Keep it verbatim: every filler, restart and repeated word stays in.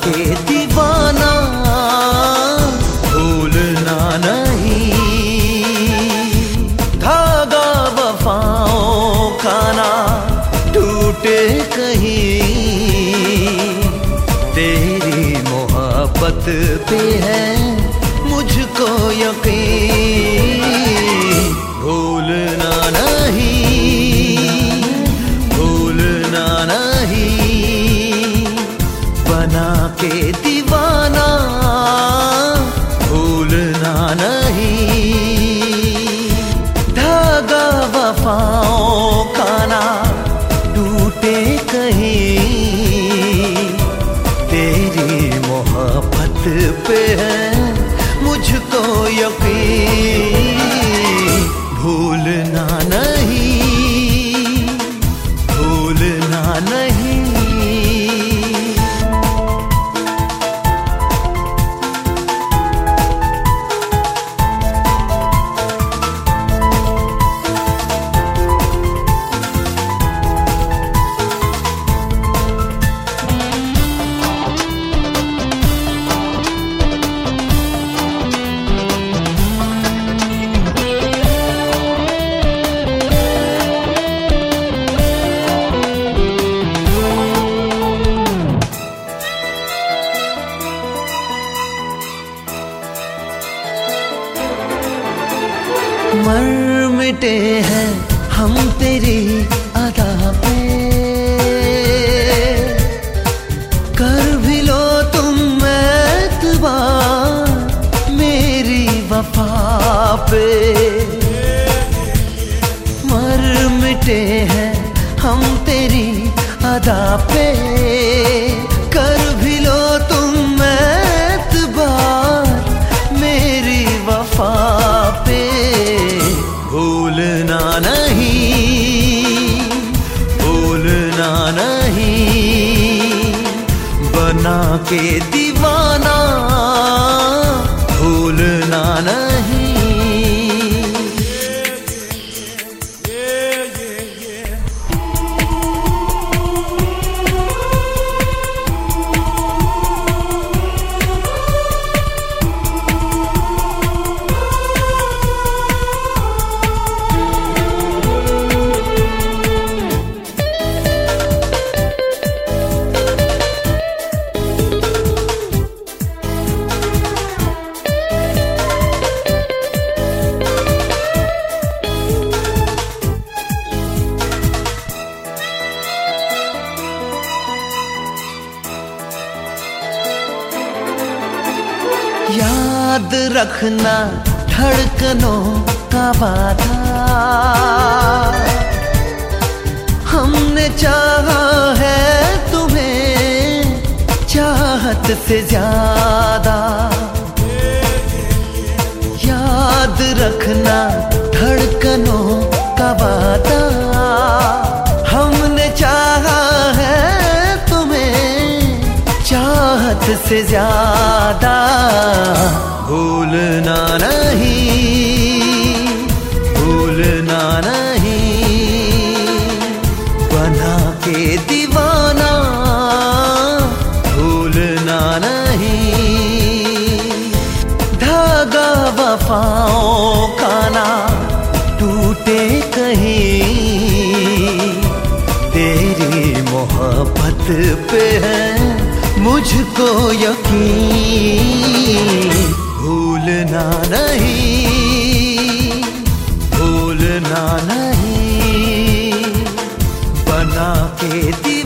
के दीवाना, भूलना नहीं। धागा वफाओं का ना टूटे कहीं, तेरी मोहब्बत पे है मुझको यकीन। भूलना नहीं, भूलना नहीं, बना के दीवाना, भूलना नहीं। धागा वफाओं का ना टूटे कहीं, तेरी मोहब्बत पे है मुझको यकीन। भूलना नहीं, भूलना नहीं। मर मिटे हैं हम तेरी अदा पे, कर भी लो तुम एतबार मेरी वफा पे। मर मिटे हैं हम तेरी अदा पे, कर भी लो तुम एतबार मेरी वफा पे। भूलना नहीं, भूलना नहीं, बना के दीवाना, भूलना नहीं। याद रखना धड़कनों का वादा, हमने चाहा है तुम्हें चाहत से ज्यादा। याद रखना धड़कनों का वादा, हमने चाहा है तुम्हें चाहत से ज्यादा। भूलना नहीं, भूलना नहीं, बना के दीवाना, भूलना नहीं। धागा वफाओं का ना टूटे कहीं, तेरी मोहब्बत पे है मुझको यकीन। भूलना नहीं, भूलना नहीं, बना के दिया